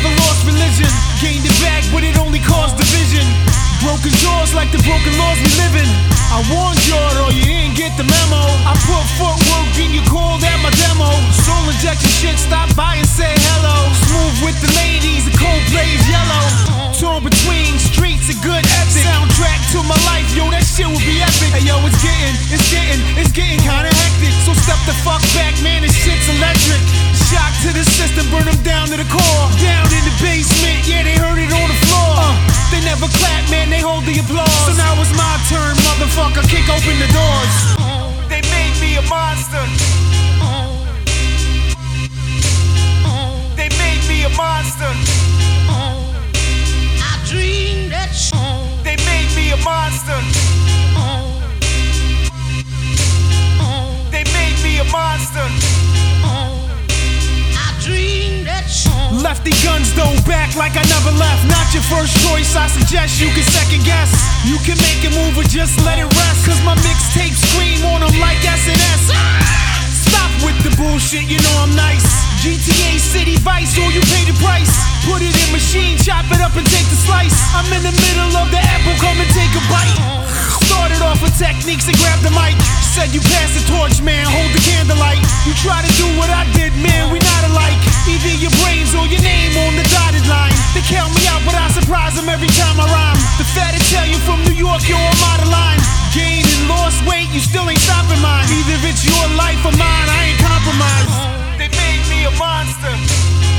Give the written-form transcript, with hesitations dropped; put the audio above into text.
never lost religion. Gained it back, but it only caused division. Broken jaws like the broken laws we live in. I warned y'all, or you didn't get the memo. I put footwork in, you called at my demo. Soul injection shit, stop by and say hello. Smooth with the ladies, the cold plays yellow. Torn between streets and good ethics. Soundtrack to my life, yo, that shit would be epic. Hey yo, it's getting kinda hectic. So step the fuck back, man, this shit's electric. Shock to the system, burn them down to the core. Down in the basement, yeah, they heard it on the floor. They never clap, man, they hold the applause. So now it's my turn, motherfucker, kick open the doors. They made me a monster. They made me a monster. I dreamed that They made me a monster. They made me a monster. I dreamed that Lefty guns though, back like I never left. Not your first choice, I suggest you can second guess. You can make a move or just let it rest. Cause my mixtape scream on them like SNS. Stop with the bullshit, you know I'm nice. GTA City Vice, or you pay the price. Put it in machine, chop it up and take the slice. I'm in the middle of the apple, come and take a bite. Started off with techniques and grabbed the mic. Said you pass the torch, man, hold the candlelight. You try to do what I did, man, we not alike. Either your brains or your name on the dotted line. They count me out, but I surprise them every time I rhyme. The fat Italian from New York, yo, I'm out of line. Gained and lost weight, you still ain't stopping mine. Either it's your life or mine, I ain't compromised. They made me a monster.